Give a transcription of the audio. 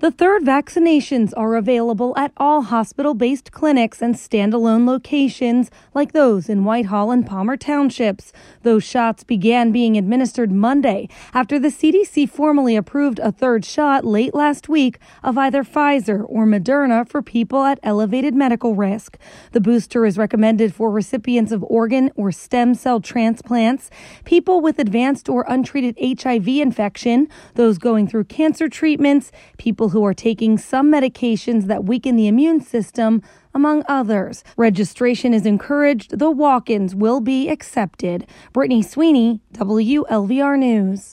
The third vaccinations are available at all hospital-based clinics and standalone locations like those in Whitehall and Palmer Townships. Those shots began being administered Monday after the CDC formally approved a third shot late last week of either Pfizer or Moderna for people at elevated medical risk. The booster is recommended for recipients of organ or stem cell transplants, people with advanced or untreated HIV infection, those going through cancer treatments, people who are taking some medications that weaken the immune system, among others. Registration is encouraged, though walk-ins will be accepted. Brittany Sweeney, WLVR News.